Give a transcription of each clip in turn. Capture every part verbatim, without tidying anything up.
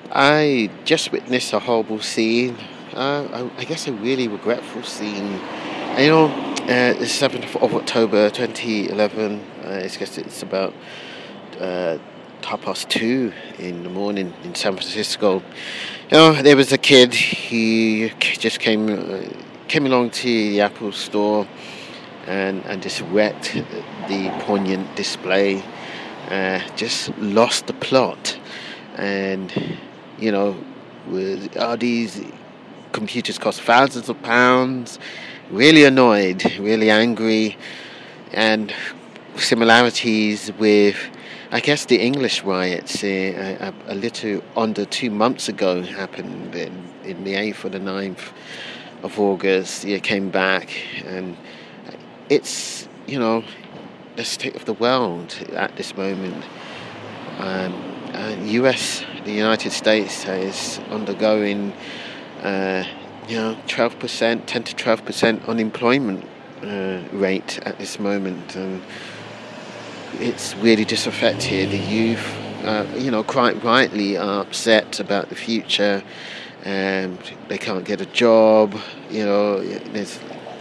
I just witnessed a horrible scene. Uh, I, I guess a really regretful scene. And, you know, uh, the seventh of October twenty eleven, uh, I guess it's about uh, half past two in the morning in San Francisco. You know, there was a kid. He just came uh, came along to the Apple store and, and just wrecked the poignant display. Uh, just lost the plot. And, you know, with all these computers cost thousands of pounds, really annoyed, really angry, and similarities with, I guess, the English riots uh, a, a little under two months ago happened in, in the eighth or the ninth of August. It came back, and it's, you know, the state of the world at this moment. Um, uh, U S, the United States, is undergoing, uh, you know, twelve percent, ten to twelve percent unemployment uh, rate at this moment, and it's really just affected the youth. Uh, you know, quite rightly are upset about the future, and they can't get a job. You know, there's,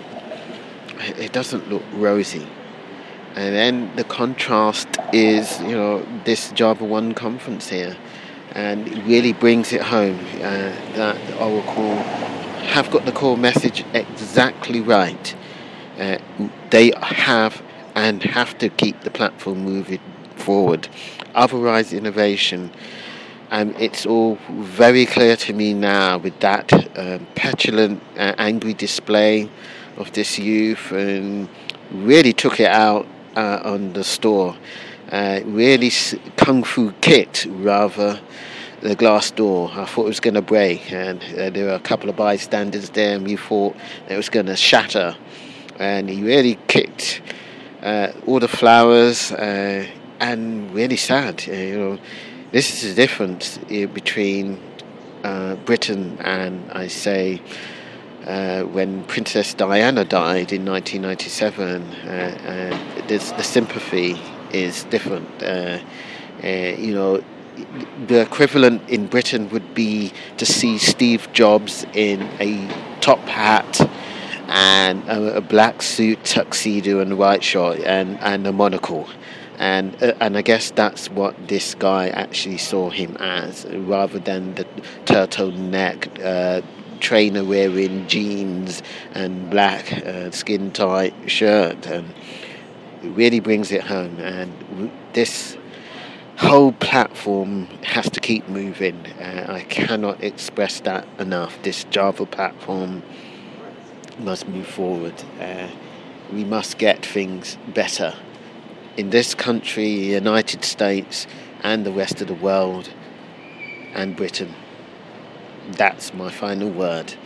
it doesn't look rosy. And then the contrast is, you know, this Java one conference here, and it really brings it home uh, that Oracle have got the core message exactly right. Uh, they have and have to keep the platform moving forward. Otherwise, innovation. Um, it's all very clear to me now with that um, petulant, uh, angry display of this youth, and really took it out uh, on the store. Uh, really s- kung fu kicked rather the glass door. I thought it was going to break, and uh, there were a couple of bystanders there, and we thought it was going to shatter. And he really kicked uh, all the flowers, uh, and really sad. Uh, you know, this is the difference uh, between uh, Britain and, I say, uh, when Princess Diana died in nineteen ninety-seven. Uh, uh, the sympathy is different. Uh, uh, you know, the equivalent in Britain would be to see Steve Jobs in a top hat and a, a black suit, tuxedo, and a white shirt, and, and a monocle. And uh, and I guess that's what this guy actually saw him as, rather than the turtleneck, uh, trainer wearing jeans and black uh, skin tight shirt. And it really brings it home. And this whole platform has to keep moving. Uh, I cannot express that enough. This Java platform must move forward. Uh, we must get things better in this country, United States, and the rest of the world, and Britain. That's my final word.